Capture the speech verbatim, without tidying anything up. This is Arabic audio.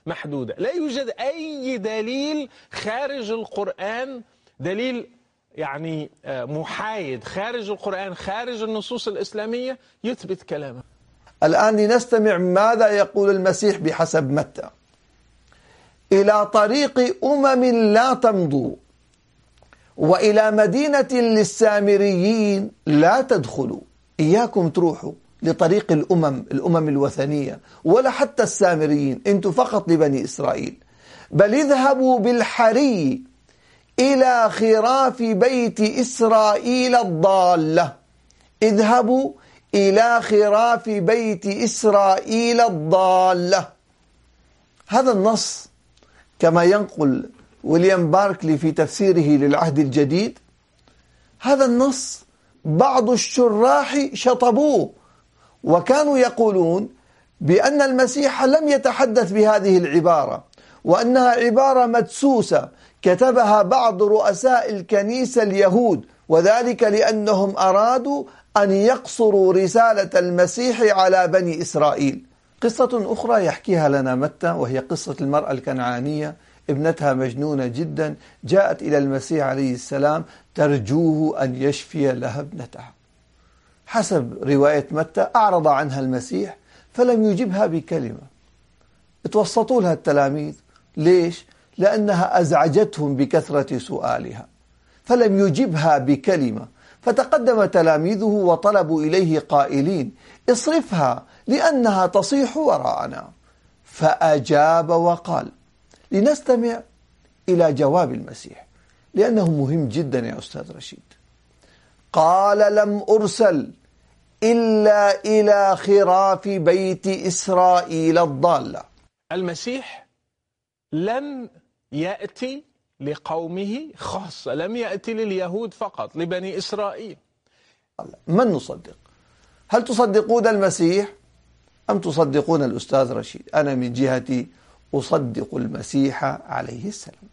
محدودة. لا يوجد أي دليل خارج القرآن، دليل يعني محايد خارج القرآن، خارج النصوص الإسلامية، يثبت كلامه. الآن لنستمع ماذا يقول المسيح بحسب متى: إلى طريق أمم لا تمضوا، وإلى مدينة للسامريين لا تدخلوا. إياكم تروحوا لطريق الأمم الأمم الوثنية ولا حتى السامريين، أنتم فقط لبني إسرائيل. بل اذهبوا بالحري إلى خراف بيت إسرائيل الضالة. اذهبوا إلى خراف بيت إسرائيل الضالة. هذا النص كما ينقل ويليام باركلي في تفسيره للعهد الجديد، هذا النص بعض الشراح شطبوه وكانوا يقولون بأن المسيح لم يتحدث بهذه العبارة، وأنها عبارة مدسوسة كتبها بعض رؤساء الكنيسة اليهود، وذلك لأنهم أرادوا أن يقصروا رسالة المسيح على بني إسرائيل. قصة أخرى يحكيها لنا متى، وهي قصة المرأة الكنعانية، ابنتها مجنونة جدا، جاءت إلى المسيح عليه السلام ترجوه أن يشفي لها ابنتها. حسب رواية متى أعرض عنها المسيح فلم يجبها بكلمة. اتوسطوا لها التلاميذ، ليش؟ لأنها أزعجتهم بكثرة سؤالها، فلم يجبها بكلمة. فتقدم تلاميذه وطلبوا إليه قائلين: اصرفها لأنها تصيح وراءنا. فأجاب وقال. لنستمع إلى جواب المسيح لأنه مهم جدا يا أستاذ رشيد. قال: لم أرسل إلا إلى خراف بيت إسرائيل الضالة. المسيح لم يأتي لقومه خاصة، لم يأتي لليهود فقط، لبني إسرائيل. من نصدق؟ هل تصدقون المسيح أم تصدقون الأستاذ رشيد؟ أنا من جهتي أصدق المسيح عليه السلام.